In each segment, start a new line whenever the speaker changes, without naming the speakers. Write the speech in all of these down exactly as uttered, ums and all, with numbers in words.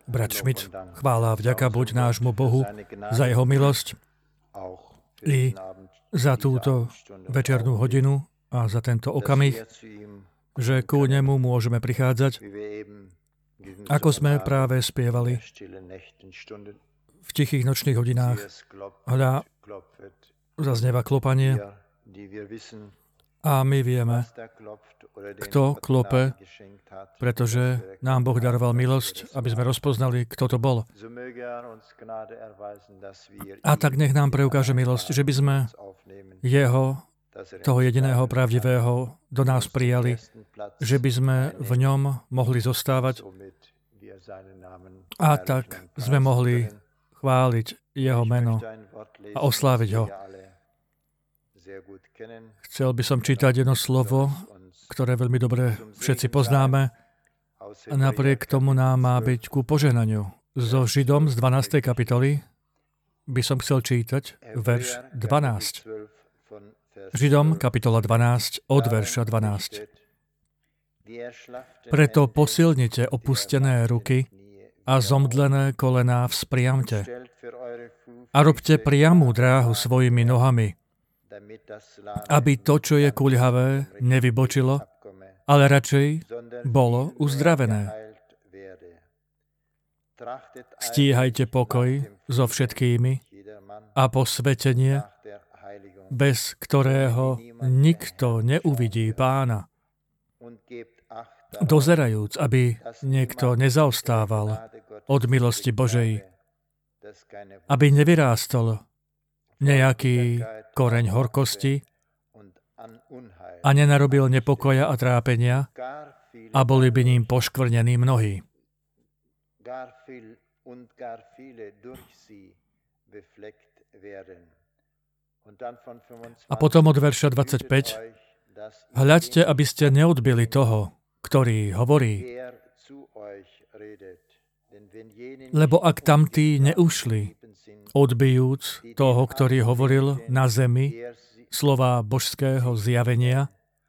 Brat Schmidt, chvála a vďaka buď nášmu Bohu za jeho milosť i za túto večernú hodinu a za tento okamih, že ku nemu môžeme prichádzať, ako sme práve spievali v tichých nočných hodinách. Hľa, zaznieva klopanie a my vieme, kto klope, pretože nám Boh daroval milosť, aby sme rozpoznali, kto to bol. A tak nech nám preukáže milosť, že by sme jeho, toho jediného pravdivého, do nás prijali, že by sme v ňom mohli zostávať a tak sme mohli chváliť jeho meno a osláviť ho. Chcel by som čítať jedno slovo, ktoré veľmi dobre všetci poznáme, a napriek tomu nám má byť ku požehnaniu. So Židom z dvanástej kapitoly by som chcel čítať verš dvanásť. Židom kapitola dvanásť od verša dvanásť. Preto posilnite opustené ruky a zomdlené kolená vzpriamte a robte priamú dráhu svojimi nohami, aby to, čo je kuľhavé, nevybočilo, ale radšej bolo uzdravené. Stíhajte pokoj so všetkými a posvetenie, bez ktorého nikto neuvidí Pána. Dozerajúc, aby niekto nezaostával od milosti Božej, aby nevyrástol nejaký koreň horkosti a nenarobil nepokoja a trápenia a boli by ním poškvrnení mnohí. A potom od verša dvadsaťpäť. Hľaďte, aby ste neodbili toho, ktorý hovorí. Lebo ak tamtí neušli, odbijúc toho, ktorý hovoril na zemi slova božského zjavenia,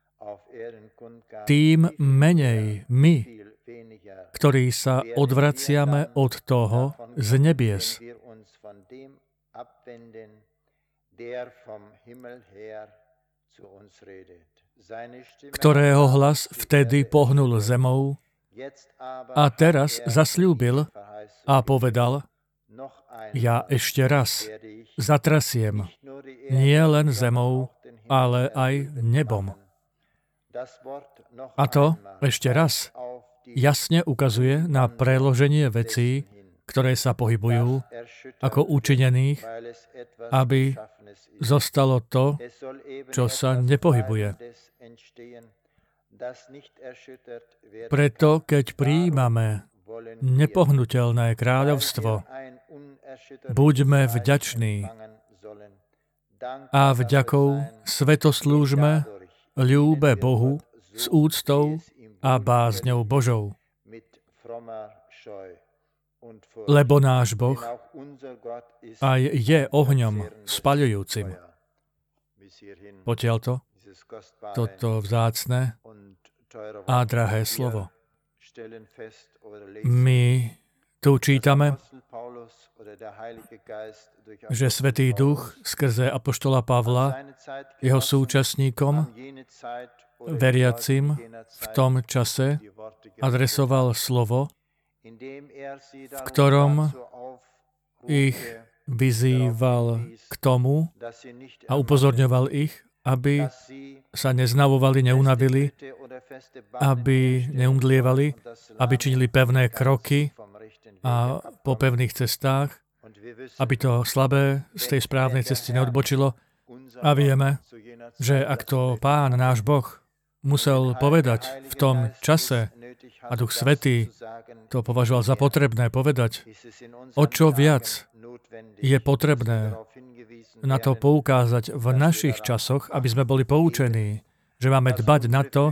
tým menej my, ktorí sa odvraciame od toho z nebies, ktorého hlas vtedy pohnul zemou a teraz zasľúbil a povedal, ja ešte raz zatrasiem nie len zemou, ale aj nebom. A to ešte raz jasne ukazuje na preloženie vecí, ktoré sa pohybujú ako učinených, aby zostalo to, čo sa nepohybuje. Preto, keď prijímame nepohnuteľné kráľovstvo, buďme vďační a vďakou svetoslúžme ľúbe Bohu s úctou a bázňou Božou. Lebo náš Boh aj je ohňom spaľujúcim. Potiaľto toto vzácne a drahé slovo. My tu čítame, že Svätý Duch skrze apoštola Pavla, jeho súčasníkom, veriacim v tom čase, adresoval slovo, v ktorom ich vyzýval k tomu a upozorňoval ich, aby sa neznavovali, neunavili, aby neumdlievali, aby činili pevné kroky a po pevných cestách, aby to slabé z tej správnej cesty neodbočilo. A vieme, že ak to Pán, náš Boh, musel povedať v tom čase, a Duch Svätý to považoval za potrebné povedať, o čo viac je potrebné na to poukázať v našich časoch, aby sme boli poučení, že máme dbať na to,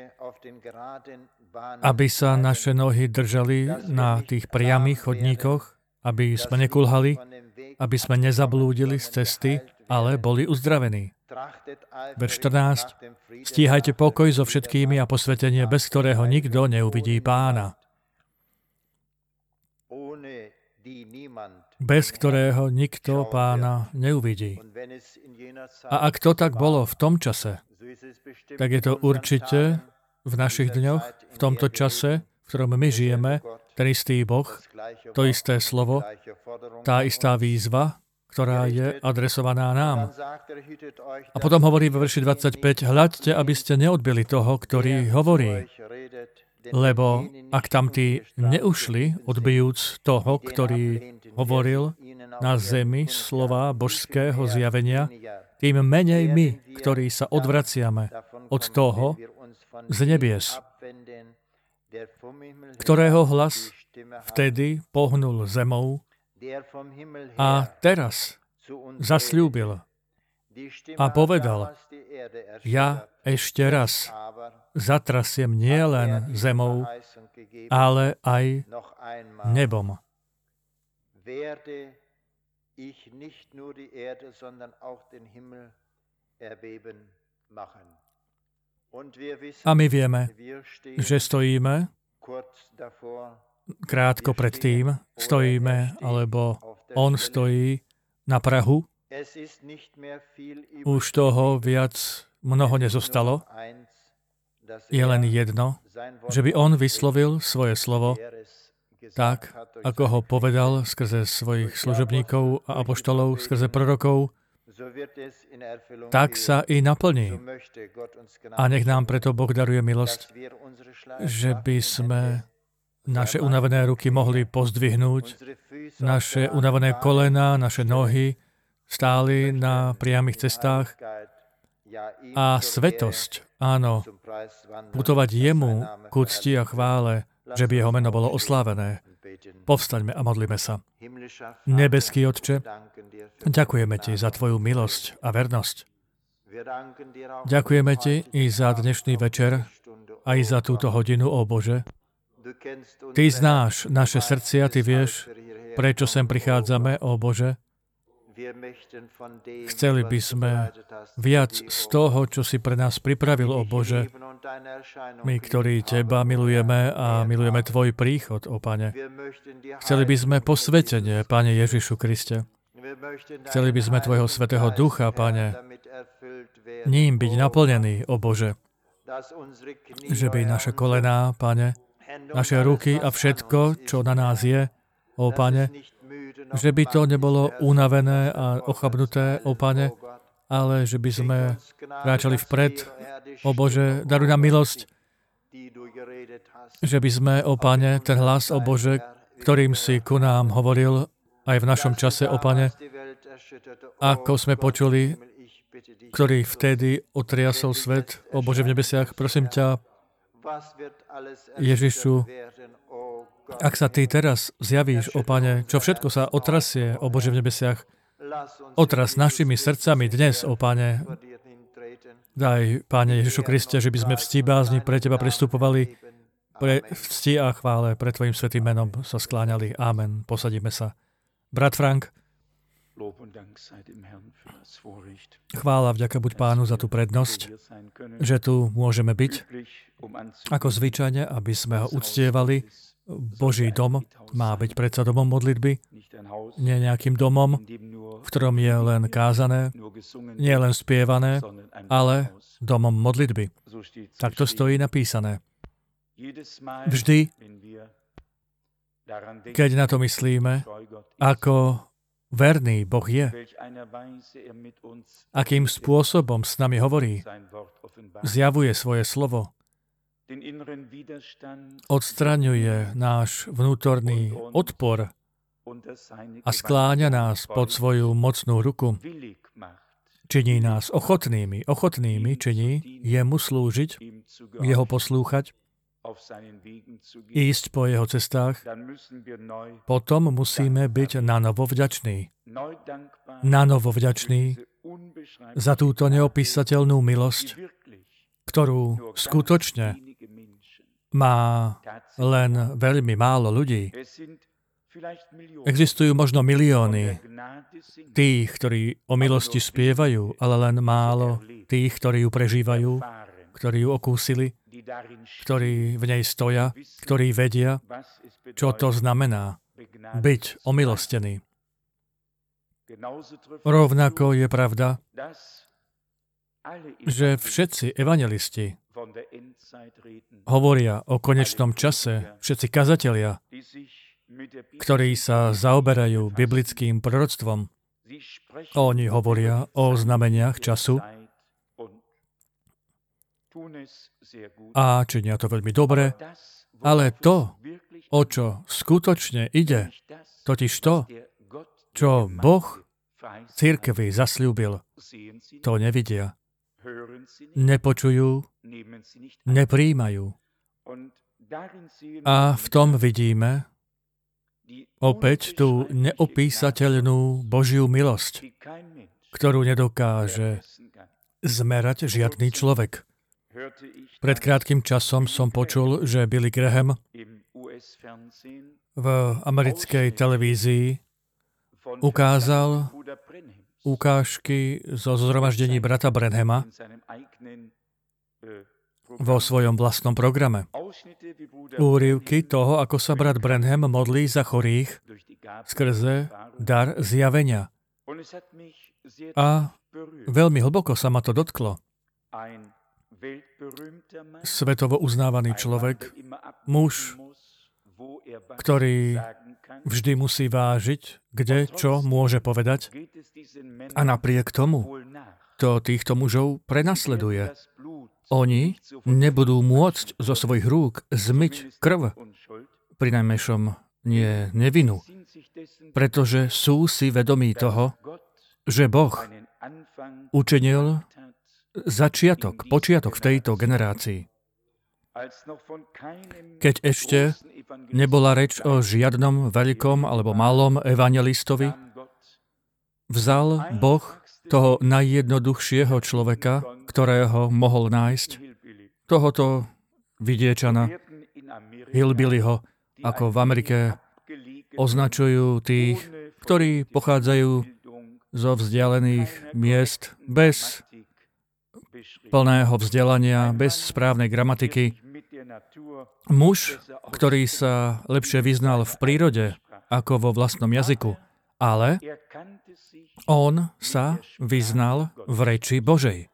aby sa naše nohy držali na tých priamých chodníkoch, aby sme nekulhali, aby sme nezablúdili z cesty, ale boli uzdravení. Verš štrnásť. Stíhajte pokoj so všetkými a posvetenie, bez ktorého nikto neuvidí Pána. bez ktorého nikto Pána neuvidí. A ak to tak bolo v tom čase, tak je to určite v našich dňoch, v tomto čase, v ktorom my žijeme, ten istý Boh, to isté slovo, tá istá výzva, ktorá je adresovaná nám. A potom hovorí vo verši dvadsaťpäť, hľaďte, aby ste neodbili toho, ktorý hovorí. Lebo ak tam tí neušli, odbijúc toho, ktorý hovoril na zemi slova božského zjavenia, tým menej my, ktorí sa odvraciame od toho z nebies, ktorého hlas vtedy pohnul zemou a teraz zasľúbil a povedal, ja ešte raz zatrasiem nielen zemou, ale aj nebom. A my vieme, že stojíme krátko pred tým, stojíme, alebo on stojí na prahu. Už toho viac mnoho nezostalo. Je len jedno, že by on vyslovil svoje slovo tak, ako ho povedal skrze svojich služobníkov a apoštolov, skrze prorokov, tak sa i naplní. A nech nám preto Boh daruje milosť, že by sme naše unavené ruky mohli pozdvihnúť, naše unavené kolena, naše nohy stáli na priamych cestách a svetosť, áno, putovať jemu ku cti a chvále, že by jeho meno bolo oslávené. Povstaňme a modlíme sa. Nebeský Otče, ďakujeme Ti za Tvoju milosť a vernosť. Ďakujeme Ti i za dnešný večer, aj za túto hodinu, ó Bože. Ty znáš naše srdcia, Ty vieš, prečo sem prichádzame, ó Bože. Chceli by sme viac z toho, čo si pre nás pripravil, ó Bože. My, ktorí Teba milujeme a milujeme Tvoj príchod, ó Pane. Chceli by sme posvetenie, Pane Ježišu Kriste. Chceli by sme Tvojho Svätého Ducha, Pane, ním byť naplnený, ó Bože. Že by naše kolená, Pane, naše ruky a všetko, čo na nás je, ó Pane, že by to nebolo unavené a ochabnuté, ó Pane, ale že by sme kráčali vpred, ó Bože, daruj nám milosť, že by sme, ó Pane, ten hlas, ó Bože, ktorým si ku nám hovoril aj v našom čase, ó Pane, ako sme počuli, ktorý vtedy otriasol svet, ó Bože v nebesiach, prosím ťa, Ježišu, ak sa Ty teraz zjavíš, ó Pane, čo všetko sa otrasie, ó Bože v nebesiach, otras našimi srdcami dnes, ó Pane. Daj, Pane Ježišu Kriste, že by sme v cti bázni pre Teba pristupovali, pre cti a chvále, pre Tvojim svätým menom sa skláňali. Amen. Posadíme sa. Brat Frank, chvála, vďaka buď Pánu za tú prednosť, že tu môžeme byť, ako zvyčajne, aby sme ho uctievali. Boží dom má byť predsa domom modlitby, nie nejakým domom, v ktorom je len kázané, nie len spievané, ale domom modlitby. Tak to stojí napísané. Vždy, keď na to myslíme, ako verný Boh je, akým spôsobom s nami hovorí, zjavuje svoje slovo, odstraňuje náš vnútorný odpor a skláňa nás pod svoju mocnú ruku. Činí nás ochotnými, ochotnými činí jemu slúžiť, jeho poslúchať, ísť po jeho cestách. Potom musíme byť nanovo vďační. Nanovo vďační za túto neopísateľnú milosť, ktorú skutočne má len veľmi málo ľudí. Existujú možno milióny tých, ktorí o milosti spievajú, ale len málo tých, ktorí ju prežívajú, ktorí ju okúsili, ktorí v nej stoja, ktorí vedia, čo to znamená byť omilostený. Rovnako je pravda, že všetci evanjelisti hovoria o konečnom čase, všetci kazatelia, ktorí sa zaoberajú biblickým proroctvom. Oni hovoria o znameniach času a činia to veľmi dobre, ale to, o čo skutočne ide, totiž to, čo Boh cirkvi zasľúbil, to nevidia, nepočujú, nepríjmajú. A v tom vidíme opäť tú neopísateľnú Božiu milosť, ktorú nedokáže zmerať žiadny človek. Pred krátkym časom som počul, že Billy Graham v americkej televízii ukázal ukážky zo zhromaždení brata Branhama vo svojom vlastnom programe. Úryvky toho, ako sa brat Branham modlí za chorých skrze dar zjavenia. A veľmi hlboko sa ma to dotklo. Svetovo uznávaný človek, muž, ktorý vždy musí vážiť, kde čo môže povedať, a napriek tomu to týchto mužov prenasleduje. Oni nebudú môcť zo svojich rúk zmyť krv, prinajmenšom nie nevinu, pretože sú si vedomí toho, že Boh učinil začiatok, počiatok v tejto generácii. Keď ešte nebola reč o žiadnom veľkom alebo malom evanjelistovi, vzal Boh toho najjednoduchšieho človeka, ktorého mohol nájsť, tohoto vidiečana, hillbillyho, ako v Amerike označujú tých, ktorí pochádzajú zo vzdialených miest bez plného vzdelania, bez správnej gramatiky. Muž, ktorý sa lepšie vyznal v prírode ako vo vlastnom jazyku, ale on sa vyznal v reči Božej.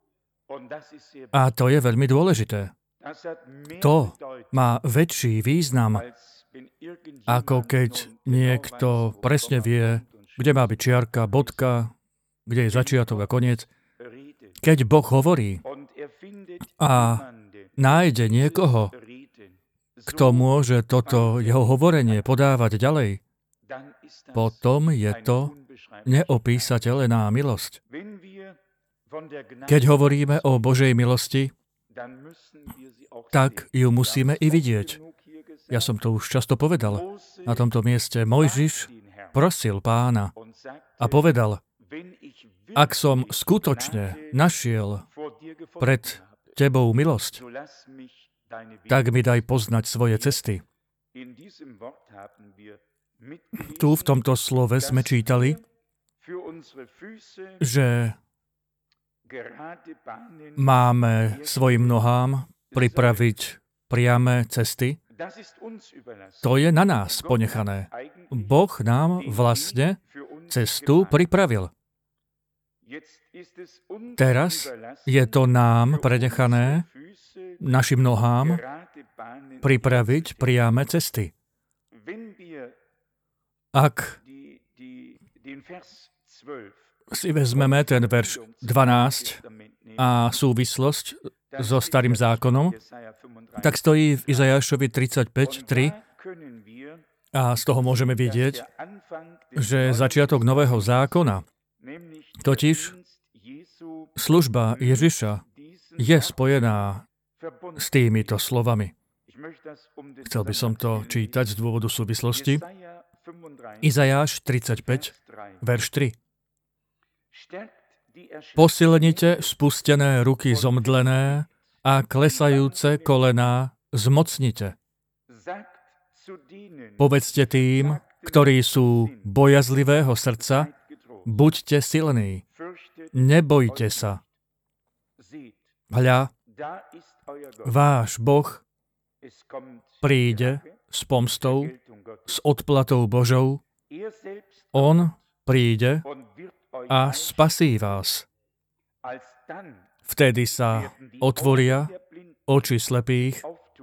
A to je veľmi dôležité. To má väčší význam, ako keď niekto presne vie, kde má byť čiarka, bodka, kde je začiatok a koniec. Keď Boh hovorí a nájde niekoho, kto môže toto jeho hovorenie podávať ďalej, potom je to neopísateľná milosť. Keď hovoríme o Božej milosti, tak ju musíme i vidieť. Ja som to už často povedal. Na tomto mieste Mojžiš prosil Pána a povedal: ak som skutočne našiel pred tebou milosť, tak mi daj poznať svoje cesty. Tu v tomto slove sme čítali, že máme svojim nohám pripraviť priame cesty. To je na nás ponechané. Boh nám vlastne cestu pripravil. Teraz je to nám prenechané, našim nohám, pripraviť priame cesty. Ak si vezmeme ten verš dvanásť a súvislosť so Starým zákonom, tak stojí v Izajášovi tridsaťpäť tri a z toho môžeme vidieť, že začiatok nového zákona, totiž služba Ježiša, je spojená s týmito slovami. Chcel by som to čítať z dôvodu súvislosti. Izajáš tridsaťpäť, verš tri. Posilnite spustené ruky zomdlené a klesajúce kolená zmocnite. Povedzte tým, ktorí sú bojazlivého srdca, buďte silní, nebojte sa. Hľa, váš Boh príde s pomstou s odplatou Božou, on príde a spasí vás. Vtedy sa otvoria oči slepých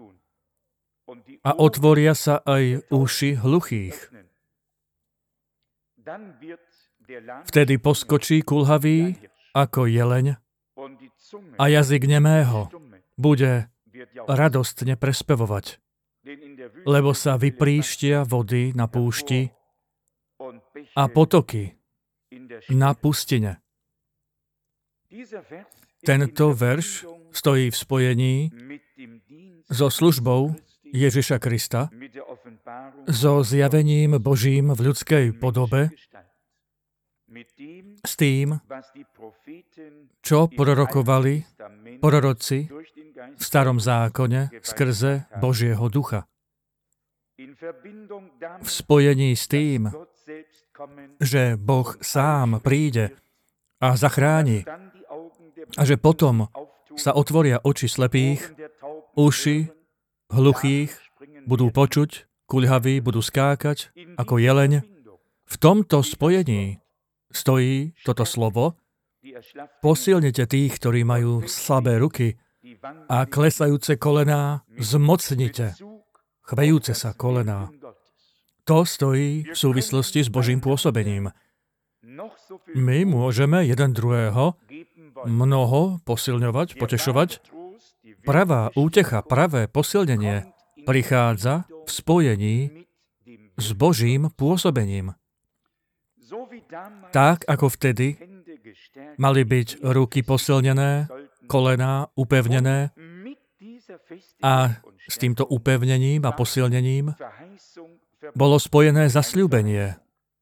a otvoria sa aj uši hluchých. Vtedy poskočí kulhavý ako jeleň a jazyk nemého bude radostne prespevovať, lebo sa vypríštia vody na púšti a potoky na pustine. Tento verš stojí v spojení so službou Ježiša Krista, so zjavením Božím v ľudskej podobe, s tým, čo prorokovali proroci v starom zákone skrze Božieho ducha. V spojení s tým, že Boh sám príde a zachráni a že potom sa otvoria oči slepých, uši hluchých budú počuť, kuľhaví budú skákať ako jeleň. V tomto spojení stojí toto slovo: posilnite tých, ktorí majú slabé ruky a klesajúce kolená zmocnite, chvejúce sa kolená. To stojí v súvislosti s Božím pôsobením. My môžeme jeden druhého mnoho posilňovať, potešovať. Pravá útecha, pravé posilnenie prichádza v spojení s Božím pôsobením. Tak, ako vtedy mali byť ruky posilnené, kolená upevnené a s týmto upevnením a posilnením bolo spojené zasľúbenie.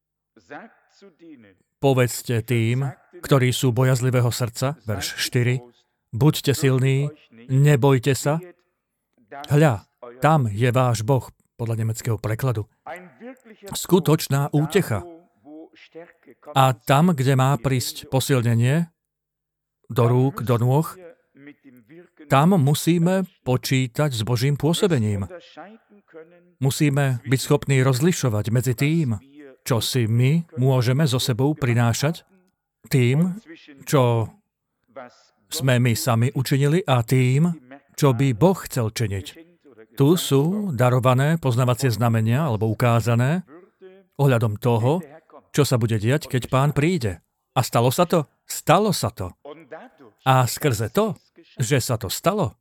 Povedzte tým, ktorí sú bojazlivého srdca, verš štyri, buďte silní, nebojte sa. Hľa, tam je váš Boh, podľa nemeckého prekladu. Skutočná útecha. A tam, kde má prísť posilnenie, do rúk, do nôh, tam musíme počítať s Božím pôsobením. Musíme byť schopní rozlišovať medzi tým, čo si my môžeme so sebou prinášať, tým, čo sme my sami učinili, a tým, čo by Boh chcel činiť. Tu sú darované poznávacie znamenia, alebo ukázané, ohľadom toho, čo sa bude diať, keď Pán príde. A stalo sa to? Stalo sa to. A skrze to, že sa to stalo,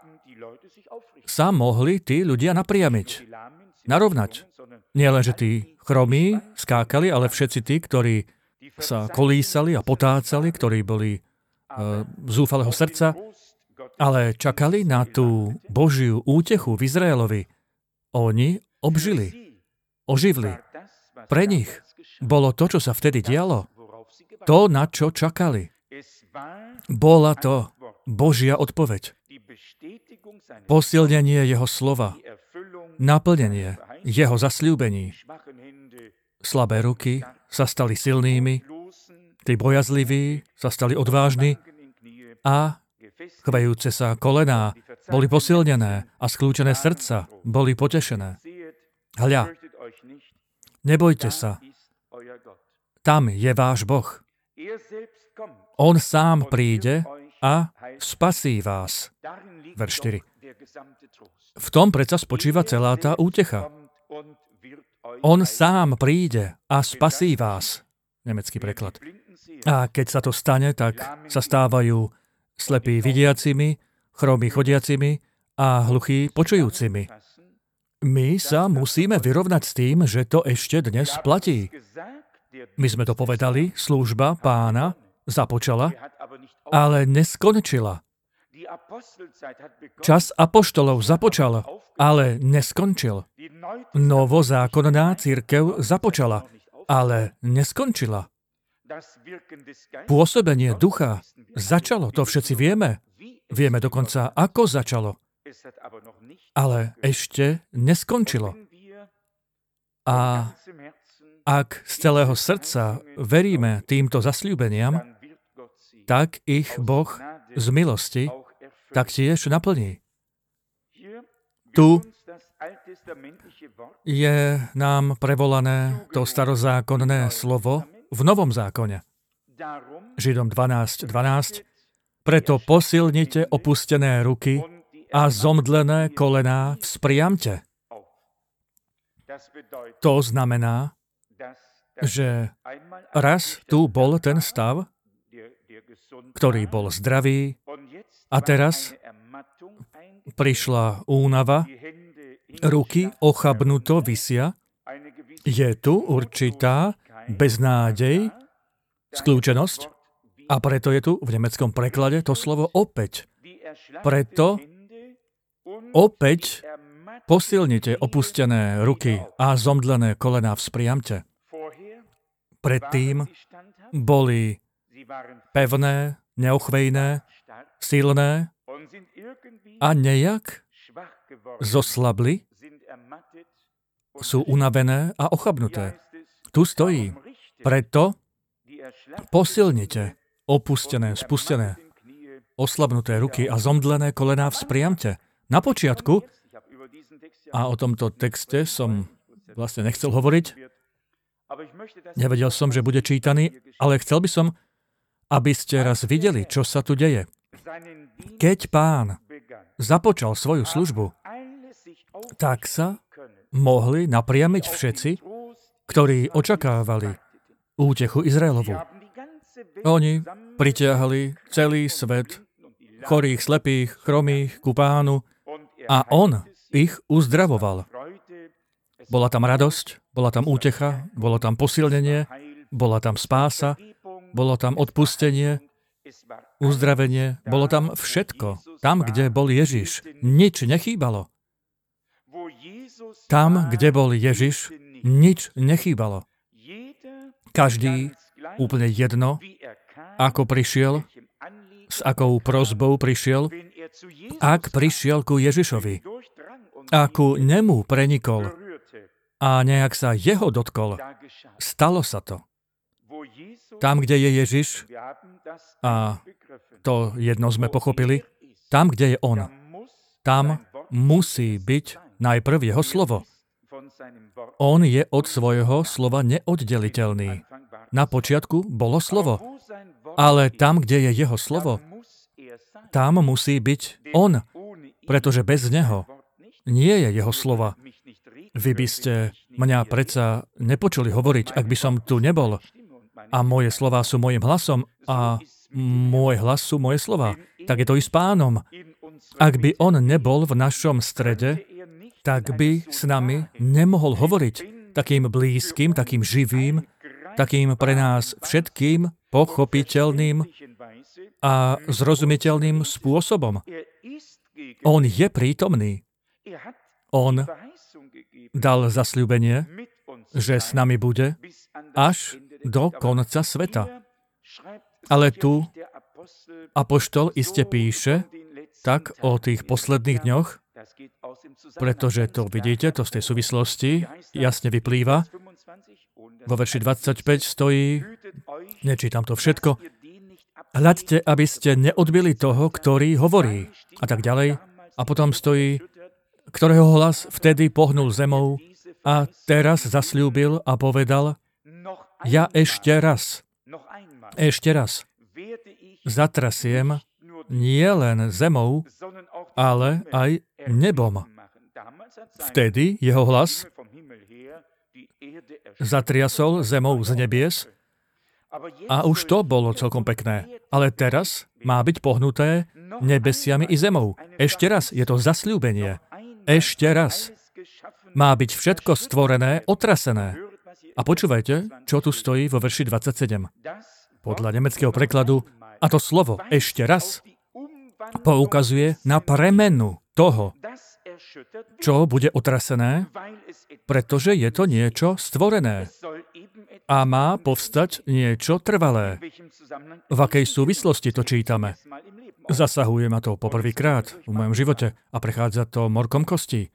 sa mohli tí ľudia napriamiť, narovnať. Nie len, že tí chromí skákali, ale všetci tí, ktorí sa kolísali a potácali, ktorí boli uh, zúfalého srdca, ale čakali na tú Božiu útechu v Izraelovi. Oni obžili, oživli. Pre nich bolo to, čo sa vtedy dialo, to, na čo čakali. Bola to Božia odpoveď. Posilnenie jeho slova, naplnenie jeho zasľúbení. Slabé ruky sa stali silnými, tí bojazliví sa stali odvážni a chvejúce sa kolená boli posilnené a skľúčené srdca boli potešené. Hľa, nebojte sa, tam je váš Boh. On sám príde a spasí vás. Verš štyri. V tom predsa spočíva celá tá útecha. On sám príde a spasí vás. Nemecký preklad. A keď sa to stane, tak sa stávajú slepí vidiacimi, chromí chodiacimi a hluchí počujúcimi. My sa musíme vyrovnať s tým, že to ešte dnes platí. My sme to povedali, služba Pána započala, ale neskončila. Čas apoštolov započal, ale neskončil. Novozákonná cirkev započala, ale neskončila. Pôsobenie ducha začalo, to všetci vieme. Vieme dokonca, ako začalo. Ale ešte neskončilo. A ak z celého srdca veríme týmto zasľúbeniam, tak ich Boh z milosti taktiež naplní. Tu je nám prevolané to starozákonné slovo v Novom zákone. Židom dvanásť dvanásť. Preto posilnite opustené ruky a zomdlené kolená vzpriamte. To znamená, že raz tu bol ten stav, ktorý bol zdravý, a teraz prišla únava, ruky ochabnuto visia, je tu určitá beznádej, skľúčenosť, a preto je tu v nemeckom preklade to slovo opäť. Preto opäť posilnite opustené ruky a zomdlené kolená vzpriamte. Predtým boli pevné, neochvejné, silné a nejak zoslabli, sú unavené a ochabnuté. Tu stojí. Preto posilnite opustené, spustené, oslabnuté ruky a zomdlené kolená vzpriamte. Na počiatku, a o tomto texte som vlastne nechcel hovoriť, nevedel som, že bude čítaný, ale chcel by som, aby ste raz videli, čo sa tu deje. Keď Pán započal svoju službu, tak sa mohli napriamiť všetci, ktorí očakávali útechu Izraelovu. Oni pritiahli celý svet chorých, slepých, chromých ku Pánu a on ich uzdravoval. Bola tam radosť, bola tam útecha, bolo tam posilnenie, bola tam spása, bolo tam odpustenie, uzdravenie, bolo tam všetko. Tam, kde bol Ježiš, nič nechýbalo. Tam, kde bol Ježiš, nič nechýbalo. Každý, úplne jedno, ako prišiel, s akou prosbou prišiel, ak prišiel ku Ježišovi, a ku nemu prenikol a nejak sa jeho dotkol, stalo sa to. Tam, kde je Ježiš, a to jedno sme pochopili, tam, kde je on, tam musí byť najprv jeho slovo. On je od svojho slova neoddeliteľný. Na počiatku bolo slovo, ale tam, kde je jeho slovo, tam musí byť on, pretože bez neho nie je jeho slova. Vy by ste mňa predsa nepočuli hovoriť, ak by som tu nebol. A moje slová sú mojim hlasom a môj hlas sú moje slova. Tak je to i s Pánom. Ak by on nebol v našom strede, tak by s nami nemohol hovoriť takým blízkym, takým živým, takým pre nás všetkým pochopiteľným a zrozumiteľným spôsobom. On je prítomný. On dal zasľúbenie, že s nami bude až do konca sveta. Ale tu apoštol iste píše tak o tých posledných dňoch, pretože to vidíte, to z tej súvislosti jasne vyplýva. Vo verši dvadsaťpäť stojí, nečítam to všetko, hľaďte, aby ste neodbili toho, ktorý hovorí. A tak ďalej. A potom stojí, ktorého hlas vtedy pohnul zemou a teraz zasľúbil a povedal, ja ešte raz, ešte raz zatrasiem nie len zemou, ale aj nebom. Vtedy jeho hlas zatriasol zemou z nebies a už to bolo celkom pekné. Ale teraz má byť pohnuté nebesiami i zemou. Ešte raz, je to zasľúbenie. Ešte raz. Má byť všetko stvorené, otrasené. A počúvajte, čo tu stojí vo verši dvadsaťsedem. Podľa nemeckého prekladu, a to slovo ešte raz poukazuje na premenu toho, čo bude otrasené, pretože je to niečo stvorené. A má povstať niečo trvalé. V akej súvislosti to čítame? Zasahuje ma to poprvýkrát v mojom živote a prechádza to morkom kostí.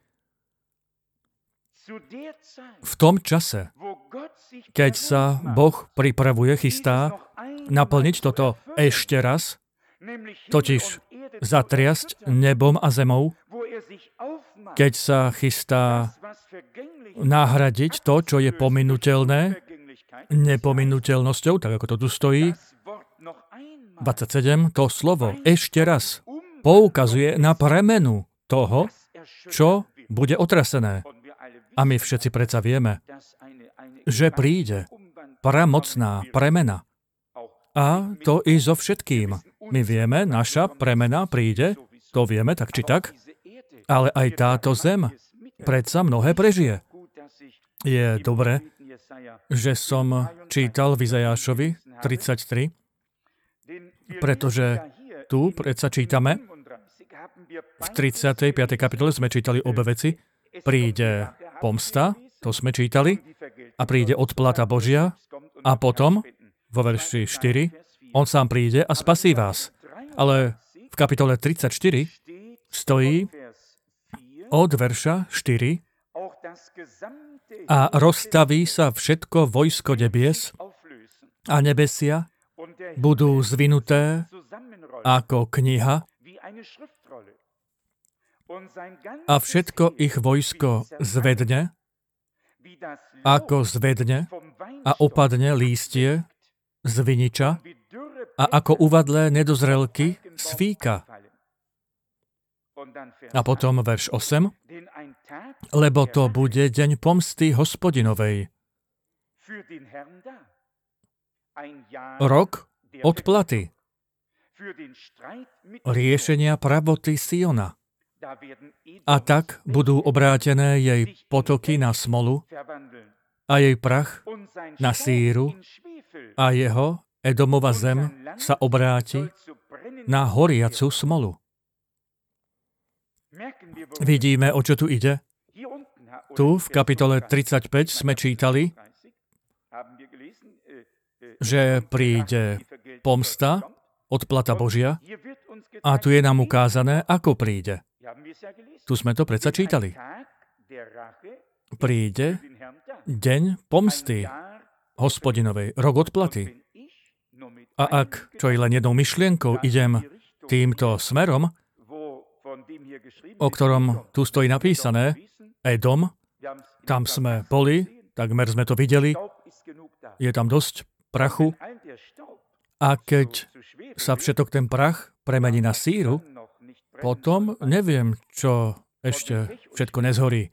V tom čase, keď sa Boh pripravuje, chystá naplniť toto ešte raz, totiž zatriasť nebom a zemou, keď sa chystá nahradiť to, čo je pominuteľné, nepominuteľnosťou, tak ako to tu stojí. dvadsaťsedem, to slovo ešte raz poukazuje na premenu toho, čo bude otrasené. A my všetci predsa vieme, že príde pramocná premena. A to i so všetkým. My vieme, naša premena príde, to vieme tak či tak, ale aj táto zem predsa mnohé prežije. Je dobré, že som čítal v Izajášovi tridsaťtri, pretože tu predsa čítame, v tridsiatej piatej kapitole sme čítali obe veci, príde pomsta, to sme čítali, a príde odplata Božia, a potom, vo verši štyri, on sám príde a spasí vás. Ale v kapitole tridsaťštyri stojí od verša štyri, a rozstaví sa všetko vojsko nebies a nebesia budú zvinuté ako kniha a všetko ich vojsko zvedne, ako zvedne a opadne lístie z viniča a ako uvadlé nedozrelky z fíka. A potom verš osem, lebo to bude deň pomsty Hospodinovej. Rok odplaty. Riešenia pravoty Siona. A tak budú obrátené jej potoky na smolu a jej prach na síru a jeho Edomova zem sa obráti na horiacu smolu. Vidíme, o čo tu ide? Tu v kapitole tridsaťpäť sme čítali, že príde pomsta, odplata Božia, a tu je nám ukázané, ako príde. Tu sme to predsa čítali. Príde deň pomsty Hospodinovej, rok odplaty. A ak, čo je len jednou myšlienkou, idem týmto smerom, o ktorom tu stojí napísané, Edom, tam sme boli, takmer sme to videli, je tam dosť prachu, a keď sa všetok ten prach premení na síru, potom neviem, čo ešte všetko nezhorí.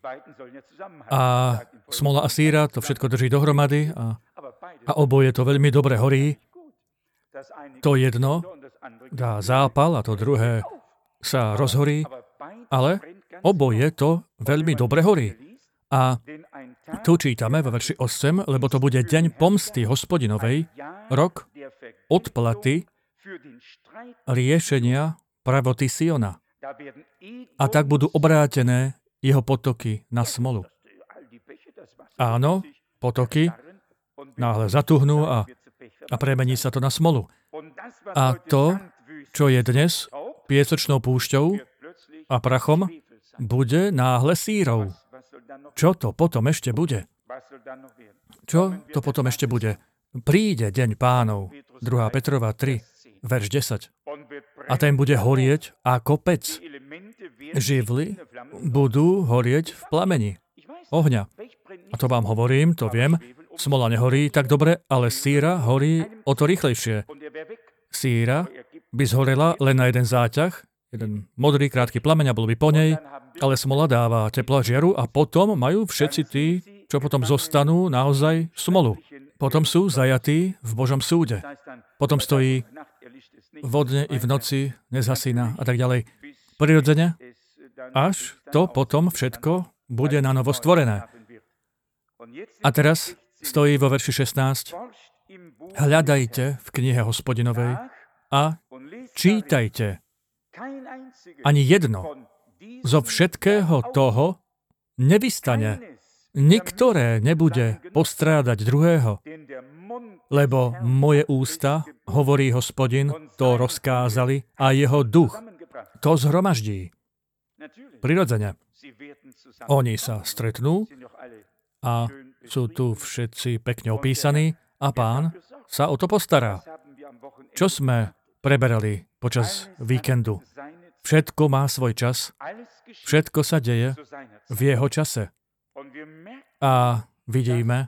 A smola a síra, to všetko drží dohromady a, a oboje to veľmi dobre horí. To jedno dá zápal a to druhé sa rozhorí, ale oboje to veľmi dobre horí. A tu čítame vo verši osem, lebo to bude deň pomsty Hospodinovej, rok odplaty riešenia pravoty Siona. A tak budú obrátené jeho potoky na smolu. Áno, potoky náhle zatuhnú a, a premení sa to na smolu. A to, čo je dnes piesočnou púšťou a prachom, bude náhle sírou. Čo to potom ešte bude? Čo to potom ešte bude? Príde deň Pánov, druhá Petrova tri, verš desať. A ten bude horieť ako pec. Živly budú horieť v plameni ohňa. A to vám hovorím, to viem, smola nehorí tak dobre, ale síra horí o to rýchlejšie. Síra by zhorela len na jeden záťah, jeden modrý, krátky plameň a bol by po nej, ale smola dáva teplo a žiaru a potom majú všetci tí, čo potom zostanú, naozaj smolu. Potom sú zajatí v Božom súde. Potom stojí vodne i v noci, nezhasína a tak ďalej. Prirodzene, až to potom všetko bude na novo stvorené. A teraz stojí vo verši šestnásť. Hľadajte v knihe Hospodinovej a čítajte. Ani jedno zo všetkého toho nevystane. Niktoré nebude postrádať druhého, lebo moje ústa, hovorí Hospodin, to rozkázali a jeho duch to zhromaždí. Prirodzene. Oni sa stretnú a sú tu všetci pekne opísaní a Pán sa o to postará. Čo sme preberali počas víkendu? Všetko má svoj čas. Všetko sa deje v jeho čase. A vidíme,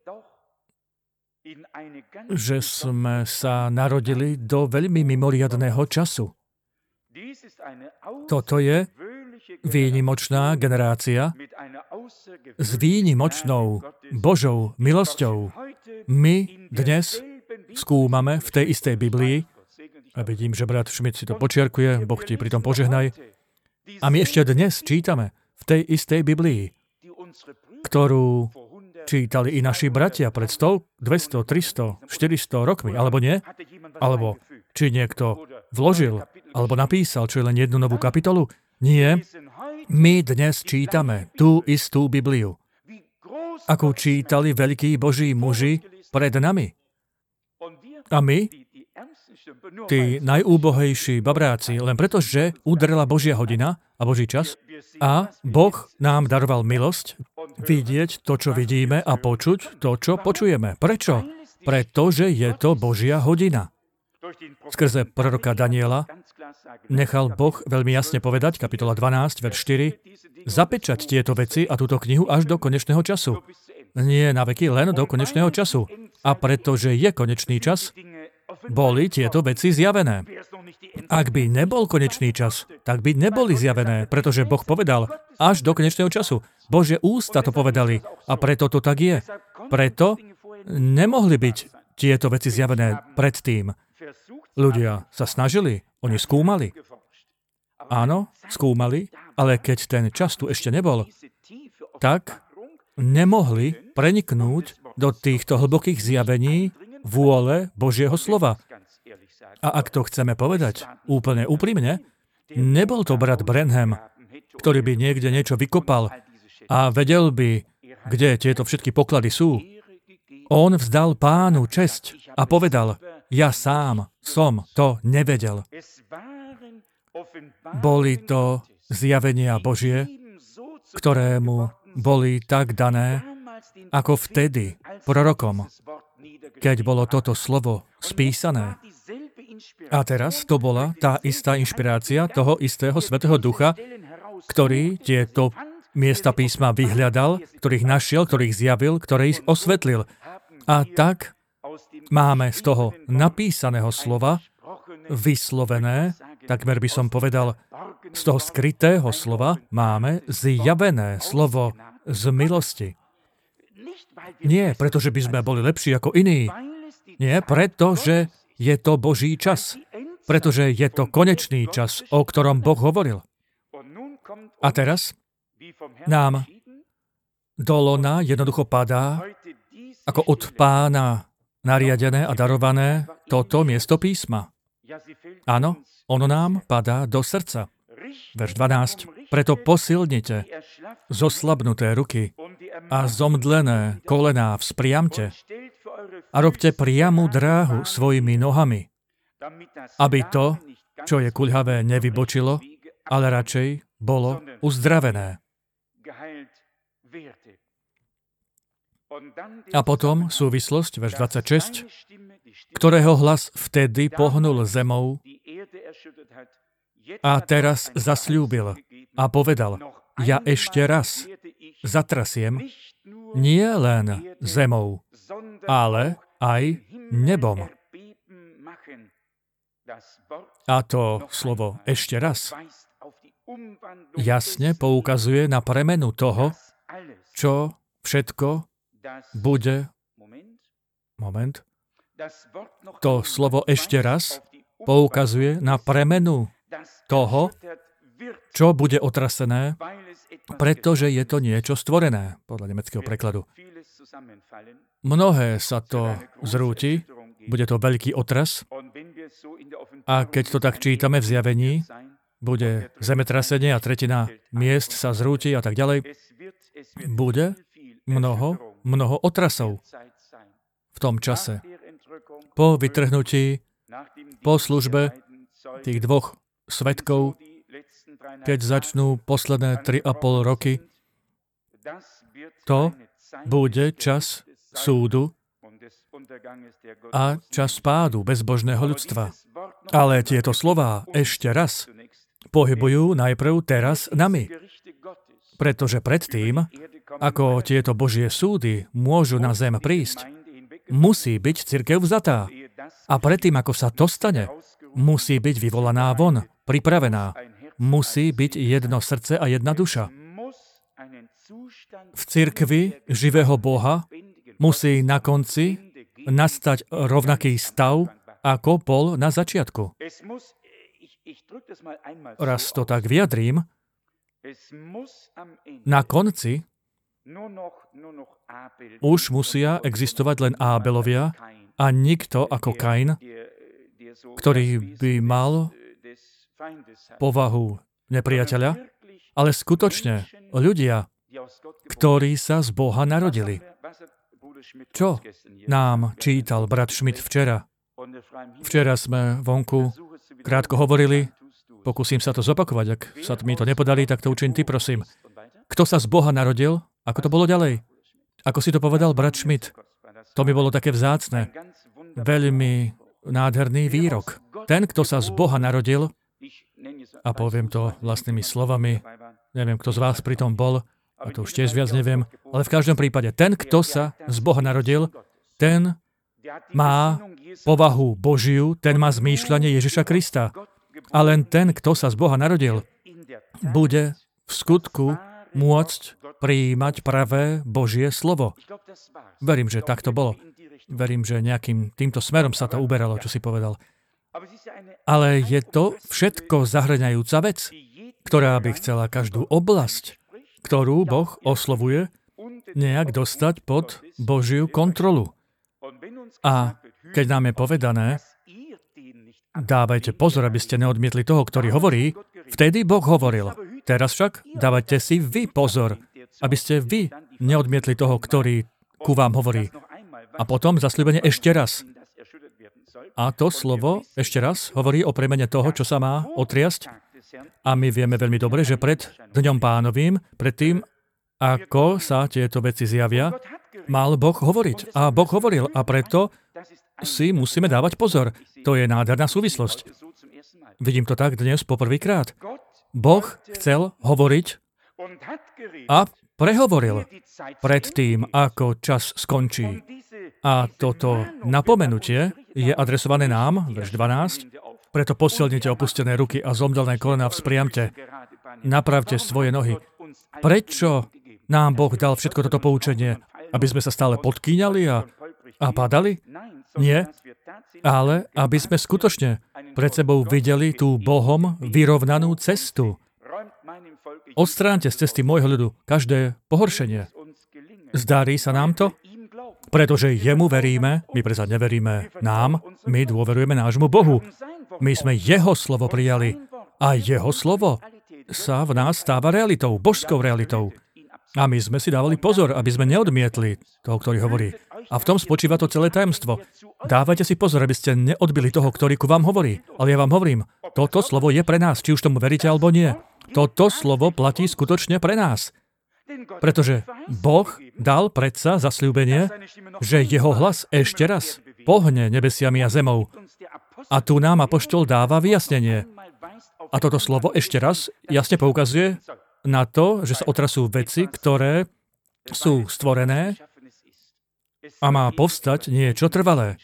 že sme sa narodili do veľmi mimoriadného času. Toto je výnimočná generácia s výnimočnou Božou milosťou. My dnes skúmame v tej istej Biblii, a vidím, že brat Šmit si to počiarkuje, Boh ti pritom požehnaj, a my ešte dnes čítame v tej istej Biblii, ktorú čítali i naši bratia pred sto, dvesto, tristo, štyristo rokmi, alebo nie? Alebo či niekto vložil, alebo napísal, čo je len jednu novú kapitolu? Nie. My dnes čítame tú istú Bibliu, akú čítali veľkí Boží muži pred nami. A my, tí najúbohejší babráci, len preto, že udrela Božia hodina a Boží čas a Boh nám daroval milosť vidieť to, čo vidíme a počuť to, čo počujeme. Prečo? Pretože je to Božia hodina. Skrze proroka Daniela nechal Boh veľmi jasne povedať, kapitola dvanásť, verš štyri, zapečať tieto veci a túto knihu až do konečného času. Nie na veky, len do konečného času. A pretože je konečný čas, boli tieto veci zjavené. Ak by nebol konečný čas, tak by neboli zjavené, pretože Boh povedal až do konečného času. Božie ústa to povedali a preto to tak je. Preto nemohli byť tieto veci zjavené predtým. Ľudia sa snažili, oni skúmali. Áno, skúmali, ale keď ten čas tu ešte nebol, tak nemohli preniknúť do týchto hlbokých zjavení vôle Božieho slova. A ak to chceme povedať úplne úprimne, nebol to brat Branham, ktorý by niekde niečo vykopal a vedel by, kde tieto všetky poklady sú. On vzdal Pánu česť a povedal, ja sám som to nevedel. Boli to zjavenia Božie, ktoré mu boli tak dané, ako vtedy prorokom, keď bolo toto slovo spísané. A teraz to bola tá istá inšpirácia toho istého Svätého Ducha, ktorý tieto miesta písma vyhľadal, ktorých našiel, ktorých zjavil, ktorých osvetlil. A tak máme z toho napísaného slova, vyslovené, takmer by som povedal, z toho skrytého slova máme zjavené slovo z milosti. Nie, pretože by sme boli lepší ako iní. Nie, pretože je to Boží čas. Pretože je to konečný čas, o ktorom Boh hovoril. A teraz nám do lona jednoducho padá, ako od Pána nariadené a darované, toto miesto písma. Áno, ono nám padá do srdca. Verš dvanásť. Preto posilnite zoslabnuté ruky a zomdlené kolená vzpriamte a robte priamu dráhu svojimi nohami, aby to, čo je kuľhavé, nevybočilo, ale radšej bolo uzdravené. A potom súvislosť, verš dvadsaťšesť, ktorého hlas vtedy pohnul zemou a teraz zasľúbil a povedal, ja ešte raz zatrasiem nie len zemou, ale aj nebom. A to slovo ešte raz jasne poukazuje na premenu toho, čo všetko bude... Moment. To slovo ešte raz poukazuje na premenu toho, čo bude otrasené, pretože je to niečo stvorené, podľa nemeckého prekladu. Mnohé sa to zrúti, bude to veľký otras, a keď to tak čítame v zjavení, bude zemetrasenie a tretina miest sa zrúti a tak ďalej, bude mnoho, mnoho otrasov v tom čase. Po vytrhnutí, po službe tých dvoch svedkov, keď začnú posledné tri a pol roky, to bude čas súdu a čas pádu bezbožného ľudstva. Ale tieto slová ešte raz, pohybujú najprv teraz nami. Pretože predtým, ako tieto Božie súdy môžu na zem prísť, musí byť cirkev vzatá. A predtým, ako sa to stane, musí byť vyvolaná von, pripravená. Musí byť jedno srdce a jedna duša. V cirkvi živého Boha musí na konci nastať rovnaký stav, ako bol na začiatku. Raz to tak vyjadrím, na konci už musia existovať len Ábelovia a nikto ako Kain, ktorý by mal povahu nepriateľa, ale skutočne ľudia, ktorí sa z Boha narodili. Čo nám čítal brat Schmidt včera? Včera sme vonku krátko hovorili, pokúsim sa to zopakovať, ak sa mi to nepodarí, tak to učím ty, prosím. Kto sa z Boha narodil? Ako to bolo ďalej? Ako si to povedal brat Schmidt? To mi bolo také vzácne. Veľmi nádherný výrok. Ten, kto sa z Boha narodil, a poviem to vlastnými slovami, neviem, kto z vás pri tom bol, a to už tiež viac neviem, ale v každom prípade, ten, kto sa z Boha narodil, ten má povahu Božiu, ten má zmýšľanie Ježiša Krista. A len ten, kto sa z Boha narodil, bude v skutku môcť prijímať pravé Božie slovo. Verím, že tak to bolo. Verím, že nejakým týmto smerom sa to uberalo, čo si povedal. Ale je to všetko zahŕňajúca vec, ktorá by chcela každú oblasť, ktorú Boh oslovuje, nejak dostať pod Božiu kontrolu. A keď nám je povedané, dávajte pozor, aby ste neodmietli toho, ktorý hovorí, vtedy Boh hovoril. Teraz však dávajte si vy pozor, aby ste vy neodmietli toho, ktorý ku vám hovorí. A potom zasľúbenie ešte raz. A to slovo ešte raz hovorí o premene toho, čo sa má otriasť. A my vieme veľmi dobre, že pred Dňom Pánovým, pred tým, ako sa tieto veci zjavia, mal Boh hovoriť. A Boh hovoril. A preto si musíme dávať pozor. To je nádherná súvislosť. Vidím to tak dnes poprvýkrát. Boh chcel hovoriť a prehovoril pred tým, ako čas skončí. A toto napomenutie je adresované nám, verš dvanásť, preto posilnite opustené ruky a zomdlené kolená vzpriamte. Napravte svoje nohy. Prečo nám Boh dal všetko toto poučenie? Aby sme sa stále podkýňali a, a padali? Nie. Ale aby sme skutočne pred sebou videli tú Bohom vyrovnanú cestu. Odstránte z cesty môjho ľudu každé pohoršenie. Zdarí sa nám to? Pretože jemu veríme, my predsa neveríme nám, my dôverujeme nášmu Bohu. My sme jeho slovo prijali a jeho slovo sa v nás stáva realitou, božskou realitou. A my sme si dávali pozor, aby sme neodmietli toho, ktorý hovorí. A v tom spočíva to celé tajomstvo. Dávajte si pozor, aby ste neodbili toho, ktorý ku vám hovorí. Ale ja vám hovorím, toto slovo je pre nás, či už tomu veríte alebo nie. Toto slovo platí skutočne pre nás. Pretože Boh dal predsa zasľúbenie, že jeho hlas ešte raz pohne nebesiami a zemou. A tu nám apoštol dáva vyjasnenie. A toto slovo ešte raz jasne poukazuje na to, že sa otrasú veci, ktoré sú stvorené a má povstať niečo trvalé.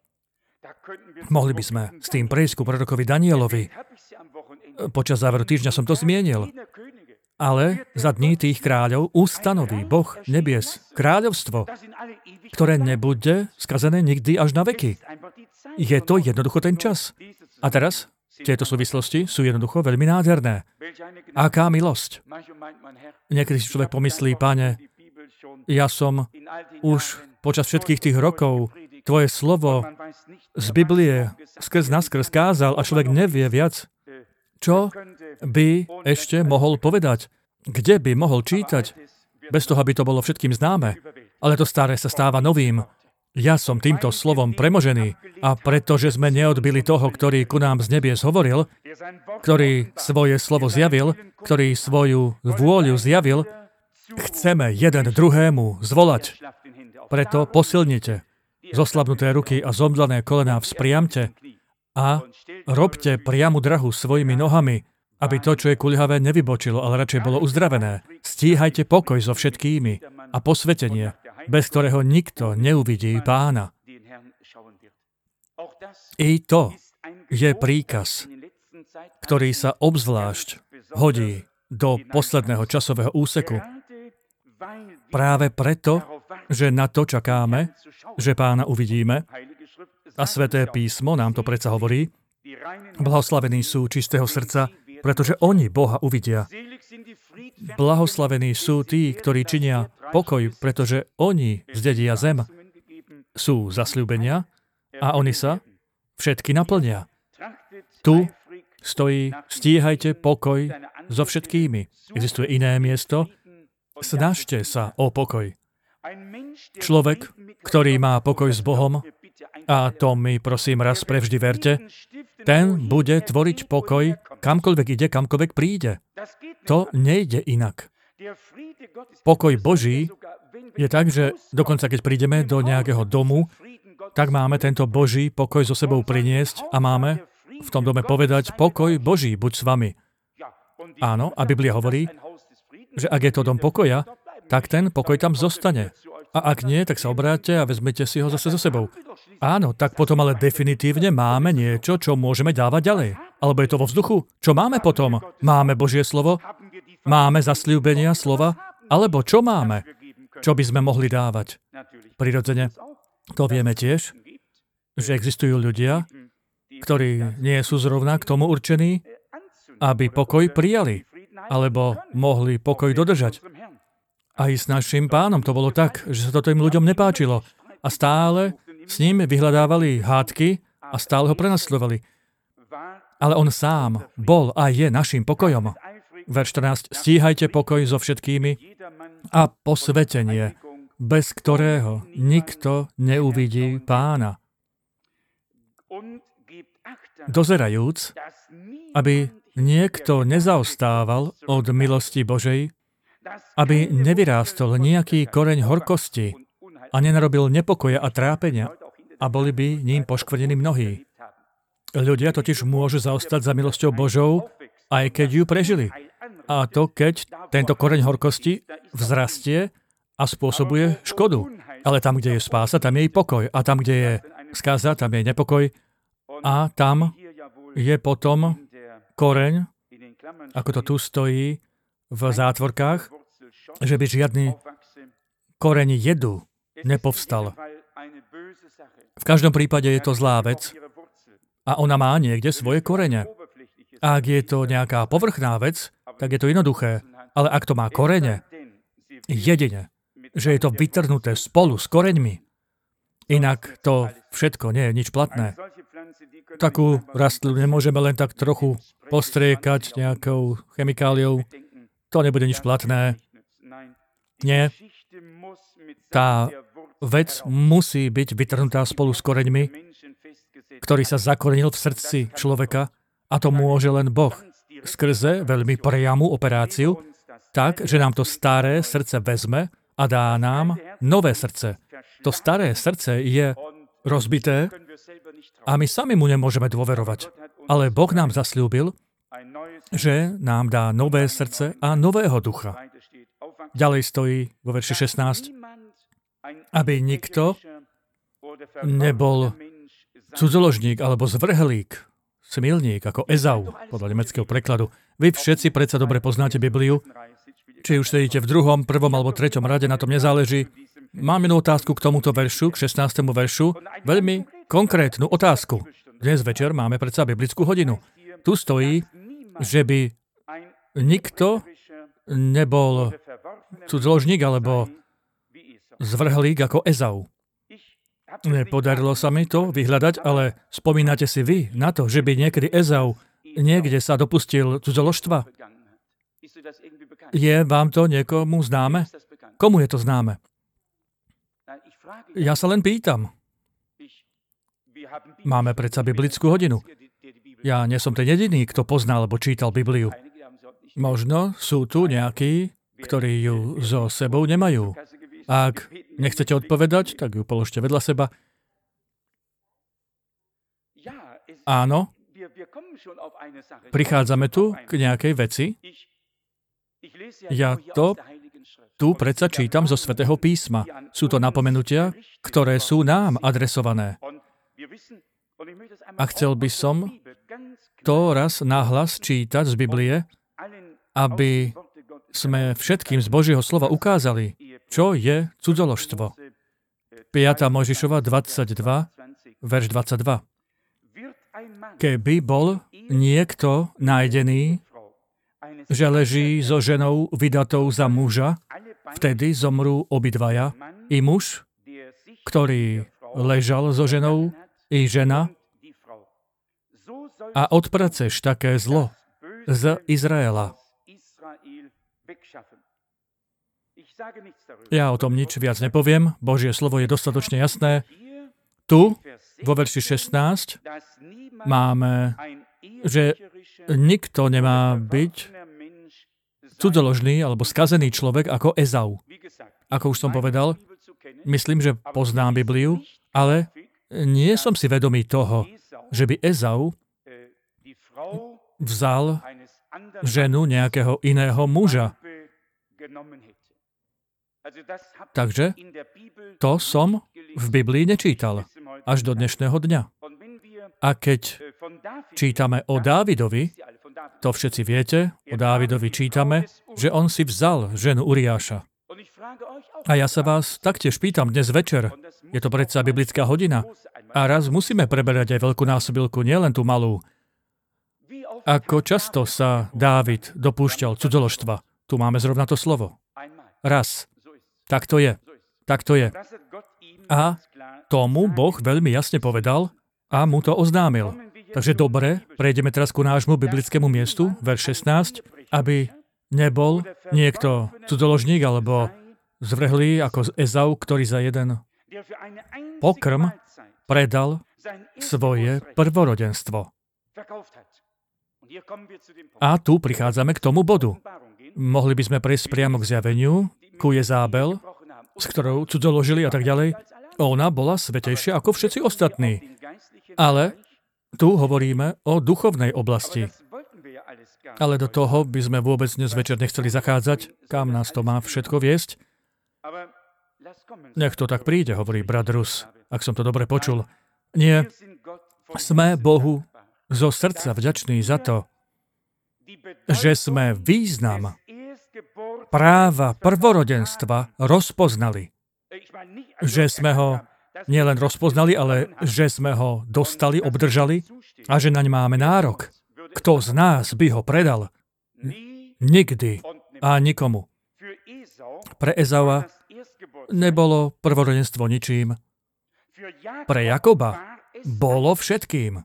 Mohli by sme s tým prejsť ku prorokovi Danielovi. Počas záveru týždňa som to zmienil. Ale za dní tých kráľov ustanoví Boh nebies kráľovstvo, ktoré nebude skazené nikdy až na veky. Je to jednoducho ten čas. A teraz tieto súvislosti sú jednoducho veľmi nádherné. Aká milosť. Niekedy si človek pomyslí, Pane, ja som už počas všetkých tých rokov tvoje slovo z Biblie skrz naskrz kázal a človek nevie viac, čo by ešte mohol povedať, kde by mohol čítať, bez toho, aby to bolo všetkým známe. Ale to staré sa stáva novým. Ja som týmto slovom premožený a pretože sme neodbili toho, ktorý ku nám z nebies hovoril, ktorý svoje slovo zjavil, ktorý svoju vôľu zjavil, chceme jeden druhému zvolať. Preto posilnite zoslabnuté ruky a zomdlené kolená vzpriamte a robte priamu drahu svojimi nohami aby to, čo je kuľhavé, nevybočilo, ale radšej bolo uzdravené. Stíhajte pokoj so všetkými a posvetenie, bez ktorého nikto neuvidí Pána. I to je príkaz, ktorý sa obzvlášť hodí do posledného časového úseku. Práve preto, že na to čakáme, že Pána uvidíme, a Sväté písmo nám to predsa hovorí, blahoslavení sú čistého srdca, pretože oni Boha uvidia. Blahoslavení sú tí, ktorí činia pokoj, pretože oni zdedia zem. Sú zasľúbenia a oni sa všetky naplnia. Tu stojí stíhajte pokoj so všetkými. Existuje iné miesto. Snažte sa o pokoj. Človek, ktorý má pokoj s Bohom, a to mi prosím raz prevždy verte, ten bude tvoriť pokoj, kamkoľvek ide, kamkoľvek príde. To nejde inak. Pokoj Boží je tak, že dokonca keď prídeme do nejakého domu, tak máme tento Boží pokoj so sebou priniesť a máme v tom dome povedať pokoj Boží, buď s vami. Áno, a Biblia hovorí, že ak je to dom pokoja, tak ten pokoj tam zostane. A ak nie, tak sa obráťte a vezmete si ho zase so sebou. Áno, tak potom ale definitívne máme niečo, čo môžeme dávať ďalej. Alebo je to vo vzduchu? Čo máme potom? Máme Božie slovo? Máme zasľúbenia slova? Alebo čo máme? Čo by sme mohli dávať? Prirodzene, to vieme tiež, že existujú ľudia, ktorí nie sú zrovna k tomu určení, aby pokoj prijali, alebo mohli pokoj dodržať. Aj s našim Pánom to bolo tak, že sa toto im ľuďom nepáčilo a stále s ním vyhľadávali hádky a stále ho prenasledovali. Ale on sám bol a je našim pokojom. Verš štrnásť. Stíhajte pokoj so všetkými a posvetenie, bez ktorého nikto neuvidí Pána. Dozerajúc, aby niekto nezaostával od milosti Božej, aby nevyrástol nejaký koreň horkosti a nenarobil nepokoja a trápenia a boli by ním poškvrnení mnohí. Ľudia totiž môžu zaostať za milosťou Božou, aj keď ju prežili. A to, keď tento koreň horkosti vzrastie a spôsobuje škodu. Ale tam, kde je spása, tam je i pokoj. A tam, kde je skáza, tam je nepokoj. A tam je potom koreň, ako to tu stojí v zátvorkách, že by žiadny koreň jedu nepovstal. V každom prípade je to zlá vec a ona má niekde svoje korene. A ak je to nejaká povrchná vec, tak je to jednoduché. Ale ak to má korene, jedine, že je to vytrhnuté spolu s koreňmi, inak to všetko nie je nič platné. Takú rastlinu nemôžeme len tak trochu postriekať nejakou chemikáliou. To nebude nič platné. Nie. Tá vec musí byť vytrhnutá spolu s koreňmi, ktorý sa zakorenil v srdci človeka, a to môže len Boh skrze veľmi priamu operáciu, tak, že nám to staré srdce vezme a dá nám nové srdce. To staré srdce je rozbité a my sami mu nemôžeme dôverovať. Ale Boh nám zasľúbil, že nám dá nové srdce a nového ducha. Ďalej stojí vo verši šestnásť, aby nikto nebol cudzoložník alebo zvrhlík, smilník, ako Ezau, podľa nemeckého prekladu. Vy všetci predsa dobre poznáte Bibliu. Či už sedíte v druhom, prvom alebo treťom rade, na tom nezáleží. Mám jednu otázku k tomuto veršu, k šestnástemu veršu. Veľmi konkrétnu otázku. Dnes večer máme predsa biblickú hodinu. Tu stojí, že by nikto nebol cudzoložník alebo zvrhlík ako Ezau. Nepodarilo sa mi to vyhľadať, ale spomínate si vy na to, že by niekedy Ezau niekde sa dopustil cudzoložstva? Je vám to niekomu známe? Komu je to známe? Ja sa len pýtam. Máme predsa biblickú hodinu. Ja nie som ten jediný, kto pozná alebo čítal Bibliu. Možno sú tu nejakí, ktorí ju so sebou nemajú. Ak nechcete odpovedať, tak ju položte vedľa seba. Áno, prichádzame tu k nejakej veci. Ja to tu predsa čítam zo Svätého písma. Sú to napomenutia, ktoré sú nám adresované. A chcel by som to raz nahlas čítať z Biblie, aby sme všetkým z Božieho slova ukázali, čo je cudzoložstvo. piata Mojžišova dvadsaťdva, verš dvadsaťdva. Keby bol niekto nájdený, že leží so ženou vydatou za muža, vtedy zomrú obidvaja, i muž, ktorý ležal so ženou, i žena, a odpraceš také zlo z Izraela. Ja o tom nič viac nepoviem, Božie slovo je dostatočne jasné. Tu, vo verši šestnásť, máme, že nikto nemá byť cudzoložný alebo skazený človek ako Ezau. Ako už som povedal, myslím, že poznám Bibliu, ale nie som si vedomý toho, že by Ezau vzal ženu nejakého iného muža. Takže to som v Biblii nečítal až do dnešného dňa. A keď čítame o Dávidovi, to všetci viete, o Dávidovi čítame, že on si vzal ženu Uriáša. A ja sa vás taktiež pýtam dnes večer, je to predsa biblická hodina, a raz musíme preberať aj veľkú násobilku, nielen tú malú. Ako často sa Dávid dopúšťal cudzoložstva? Tu máme zrovna to slovo. Raz. Tak to je. Tak to je. A tomu Boh veľmi jasne povedal a mu to oznámil. Takže dobre, prejdeme teraz ku nášmu biblickému miestu, verš šestnásť, aby nebol niekto cudzoložník alebo zvrhlý ako Ezau, ktorý za jeden pokrm predal svoje prvorodenstvo. A tu prichádzame k tomu bodu. Mohli by sme prejsť priamo k zjaveniu, ku Jezábel, s ktorou cudzoložili a tak ďalej. Ona bola svätejšia ako všetci ostatní. Ale tu hovoríme o duchovnej oblasti. Ale do toho by sme vôbec dnes večer nechceli zachádzať, kam nás to má všetko viesť. Nech to tak príde, hovorí brat Rus, ak som to dobre počul. Nie, sme Bohu zo srdca vďační za to, že sme význam práva prvorodenstva rozpoznali. Že sme ho nielen rozpoznali, ale že sme ho dostali, obdržali a že naň máme nárok. Kto z nás by ho predal? Nikdy a nikomu. Pre Ezaua nebolo prvorodenstvo ničím. Pre Jakoba bolo všetkým.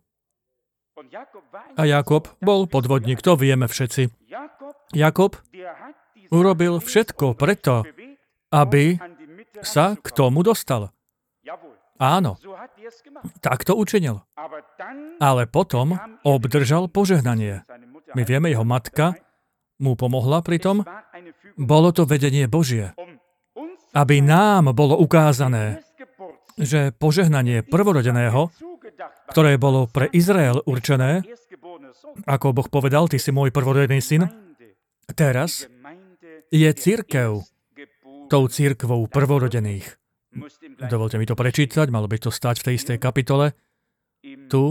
A Jakob bol podvodník, to vieme všetci. Jakob urobil všetko preto, aby sa k tomu dostal. Áno, tak to učinil. Ale potom obdržal požehnanie. My vieme, jeho matka mu pomohla pri tom. Bolo to vedenie Božie. Aby nám bolo ukázané, že požehnanie prvorodeného, ktoré bolo pre Izrael určené, ako Boh povedal, ty si môj prvorodený syn, teraz je cirkev tou cirkvou prvorodených. Dovolte mi to prečítať, malo by to stáť v tej istej kapitole. Tu,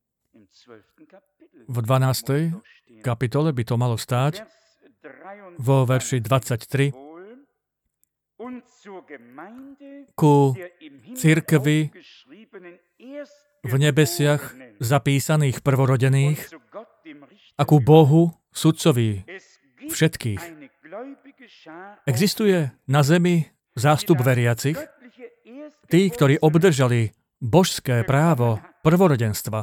v dvanástej kapitole by to malo stáť, vo verši dvadsaťtri, ku cirkvi v nebesiach zapísaných prvorodených a ku Bohu, sudcovi všetkých. Existuje na zemi zástup veriacich, tí, ktorí obdržali božské právo prvorodenstva.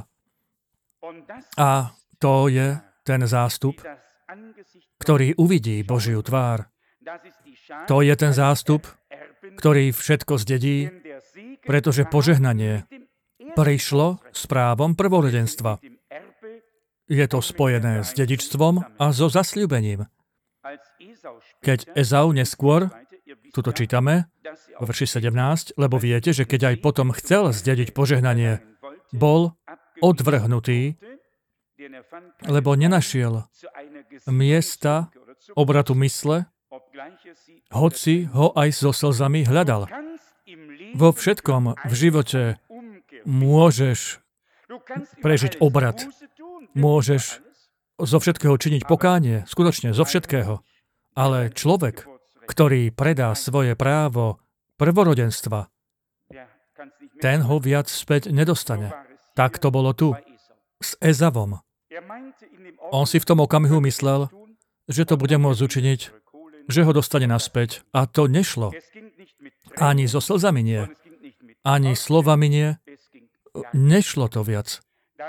A to je ten zástup, ktorý uvidí Božiu tvár. To je ten zástup, ktorý všetko zdedí, pretože požehnanie prišlo s právom prvorodenstva. Je to spojené s dedičstvom a so zasľúbením. Keď Ezau neskôr, tuto čítame, vo verši sedemnásť, lebo viete, že keď aj potom chcel zdediť požehnanie, bol odvrhnutý lebo nenašiel miesta obratu mysle, hoci ho aj so slzami hľadal. Vo všetkom v živote môžeš prežiť obrat. Môžeš zo všetkého činiť pokánie, skutočne zo všetkého. Ale človek, ktorý predá svoje právo prvorodenstva, ten ho viac späť nedostane. Tak to bolo tu, s Ezavom. On si v tom okamihu myslel, že to bude môcť učiniť, že ho dostane naspäť. A to nešlo. Ani so slzami nie. Ani slovami nie. Nešlo to viac.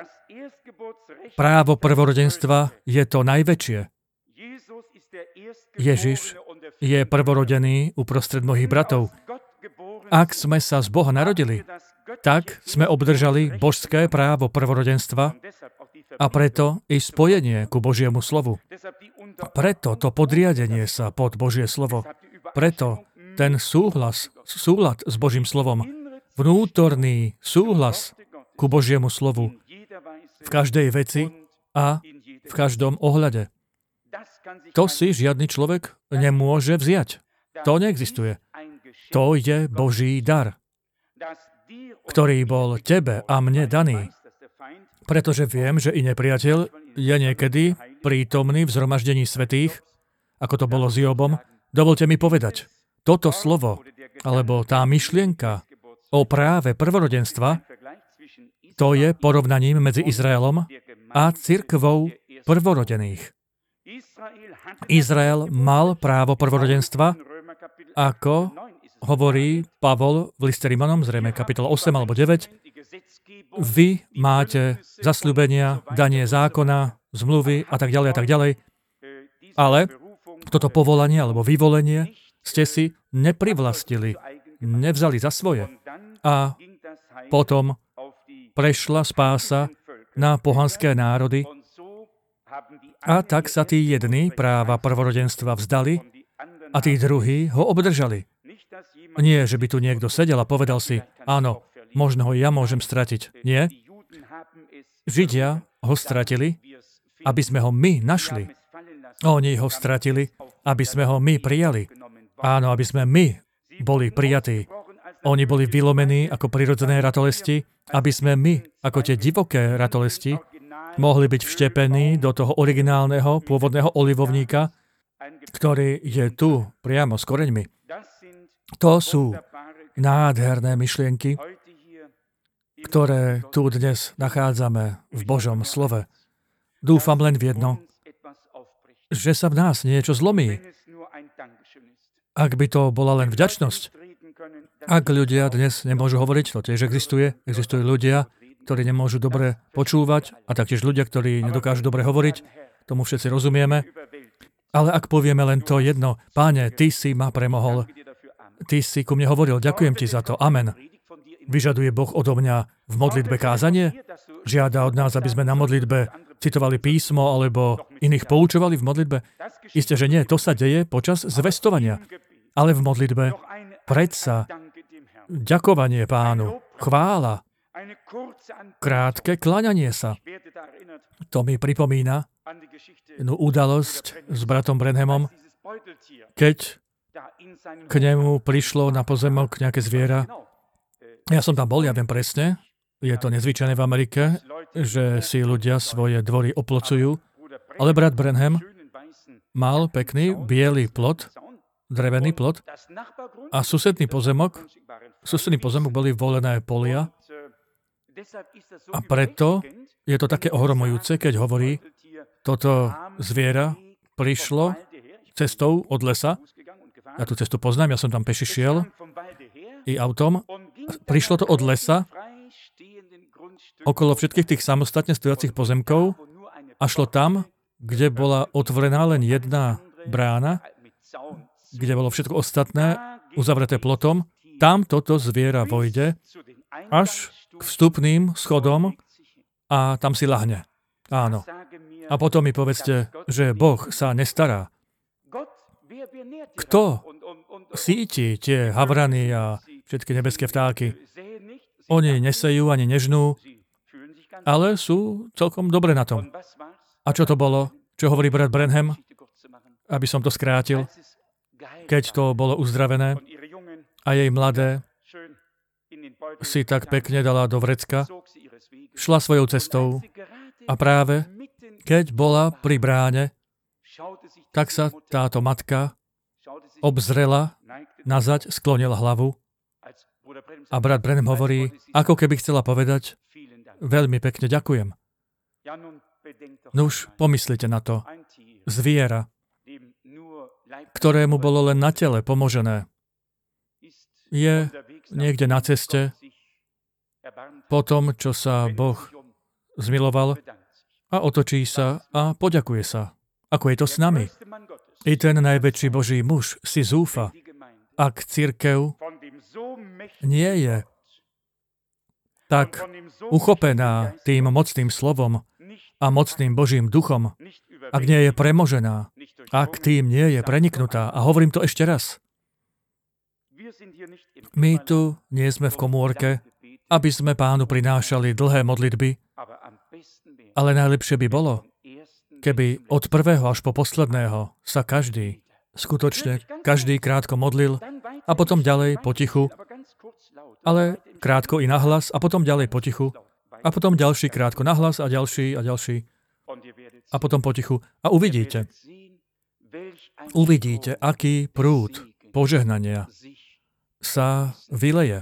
Právo prvorodenstva je to najväčšie. Ježiš je prvorodený uprostred mnohých bratov. Ak sme sa z Boha narodili, tak sme obdržali božské právo prvorodenstva a preto i spojenie ku Božiemu slovu. Preto to podriadenie sa pod Božie slovo. Preto ten súhlas, súlad s Božím slovom, vnútorný súhlas ku Božiemu slovu v každej veci a v každom ohľade. To si žiadny človek nemôže vziať. To neexistuje. To je Boží dar, ktorý bol tebe a mne daný. Pretože viem, že i nepriateľ je niekedy prítomný v zhromaždení svätých, ako to bolo s Jobom. Dovolte mi povedať, toto slovo, alebo tá myšlienka o práve prvorodenstva, to je porovnaním medzi Izraelom a cirkvou prvorodených. Izrael mal právo prvorodenstva, ako hovorí Pavol v liste Rimanom, zrejme kapitola osem alebo deväť. Vy máte zasľúbenia, danie zákona, zmluvy a tak ďalej a tak ďalej. Ale toto povolanie alebo vyvolenie ste si neprivlastili, nevzali za svoje. A potom prešla spása na pohanské národy a tak sa tí jedni práva prvorodenstva vzdali a tí druhí ho obdržali. Nie, že by tu niekto sedel a povedal si, áno, možno ho ja môžem stratiť. Nie. Židia ho stratili, aby sme ho my našli. Oni ho stratili, aby sme ho my prijali. Áno, aby sme my boli prijatí. Oni boli vylomení ako prirodzené ratolesti, aby sme my, ako tie divoké ratolesti, mohli byť vštepení do toho originálneho, pôvodného olivovníka, ktorý je tu priamo s koreňmi. To sú nádherné myšlienky, ktoré tu dnes nachádzame v Božom slove. Dúfam len v jedno, že sa v nás niečo zlomí. Ak by to bola len vďačnosť, ak ľudia dnes nemôžu hovoriť, to tiež existuje, existujú ľudia, ktorí nemôžu dobre počúvať a taktiež ľudia, ktorí nedokážu dobre hovoriť, tomu všetci rozumieme. Ale ak povieme len to jedno, Páne, Ty si ma premohol, Ty si ku mne hovoril, ďakujem Ti za to, amen. Vyžaduje Boh odo mňa v modlitbe kázanie? Žiada od nás, aby sme na modlitbe citovali písmo alebo iných poučovali v modlitbe? Isté, že nie, to sa deje počas zvestovania. Ale v modlitbe predsa ďakovanie Pánu, chvála, krátke kláňanie sa. To mi pripomína jednu udalosť s bratom Branhamom, keď k nemu prišlo na pozemok nejaké zviera. Ja som tam bol, ja viem presne, je to nezvyčajné v Amerike, že si ľudia svoje dvory oplocujú, ale brat Branham mal pekný biely plot, drevený plot a susedný pozemok, susedný pozemok boli volené polia a preto je to také ohromujúce, keď hovorí, toto zviera prišlo cestou od lesa, ja tú cestu poznám, ja som tam peši šiel i autom, prišlo to od lesa okolo všetkých tých samostatne stojacích pozemkov a šlo tam, kde bola otvorená len jedna brána, kde bolo všetko ostatné uzavreté plotom, tam toto zviera vojde až k vstupným schodom a tam si lahne. Áno. A potom mi povedzte, že Boh sa nestará. Kto síti tie havrany a všetky nebeské vtáky? Oni nesejú ani nežnú ale sú celkom dobre na tom. A čo to bolo? Čo hovorí brat Branham? Aby som to skrátil. Keď to bolo uzdravené a jej mladé si tak pekne dala do vrecka, šla svojou cestou a práve keď bola pri bráne, tak sa táto matka obzrela nazad, sklonila hlavu a brat Branham hovorí, ako keby chcela povedať, veľmi pekne ďakujem. Nuž, pomyslite na to. Zviera, ktorému bolo len na tele pomožené, je niekde na ceste po tom, čo sa Boh zmiloval a otočí sa a poďakuje sa. Ako je to s nami? I ten najväčší Boží muž si zúfa, ak cirkev nie je tak uchopená tým mocným slovom a mocným Božím duchom, ak nie je premožená, ak tým nie je preniknutá. A hovorím to ešte raz. My tu nie sme v komórke, aby sme Pánu prinášali dlhé modlitby, ale najlepšie by bolo, keby od prvého až po posledného sa každý, skutočne každý krátko modlil a potom ďalej potichu, ale krátko i nahlas a potom ďalej potichu a potom ďalší krátko nahlas a ďalší a ďalší a potom potichu. A uvidíte, uvidíte, aký prúd požehnania sa vyleje.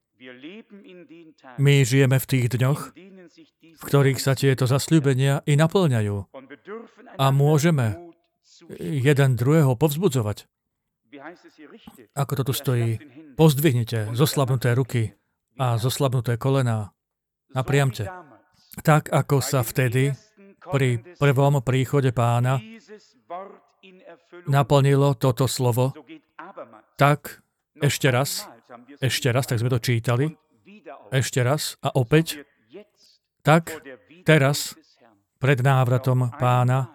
My žijeme v tých dňoch, v ktorých sa tieto zasľúbenia i naplňajú. A môžeme jeden druhého povzbudzovať. Ako to tu stojí, pozdvihnite zoslabnuté ruky a zoslabnuté kolená. Napriamte. Tak, ako sa vtedy pri prvom príchode Pána naplnilo toto slovo, tak ešte raz, ešte raz, tak sme to čítali, ešte raz a opäť, tak teraz pred návratom Pána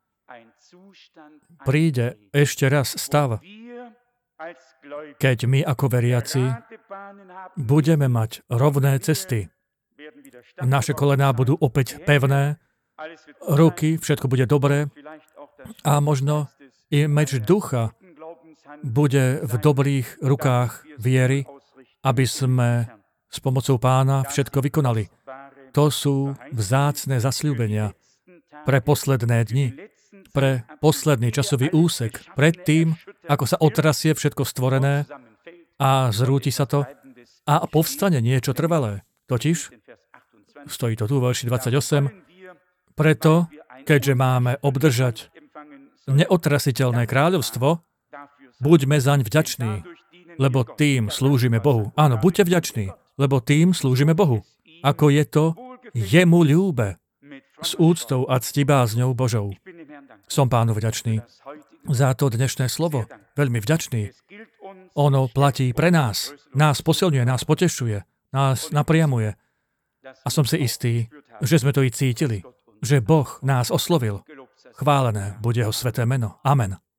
príde ešte raz stav, keď my ako veriaci budeme mať rovné cesty. Naše kolená budú opäť pevné, ruky, všetko bude dobré a možno i meč ducha bude v dobrých rukách viery, aby sme s pomocou Pána všetko vykonali. To sú vzácne zasľúbenia pre posledné dni, pre posledný časový úsek, pred tým, ako sa otrasie všetko stvorené a zrúti sa to a povstane niečo trvalé. Totiž, stojí to tu, verši dvadsaťosem, preto, keďže máme obdržať neotrasiteľné kráľovstvo, buďme zaň vďační, lebo tým slúžime Bohu. Áno, buďte vďační, lebo tým slúžime Bohu. Ako je to jemu ľúbe, s úctou a ctibázňou Božou. Som Pánu vďačný za to dnešné slovo. Veľmi vďačný. Ono platí pre nás. Nás posilňuje, nás potešuje, nás napriamuje. A som si istý, že sme to i cítili, že Boh nás oslovil. Chválené bude jeho sväté meno. Amen.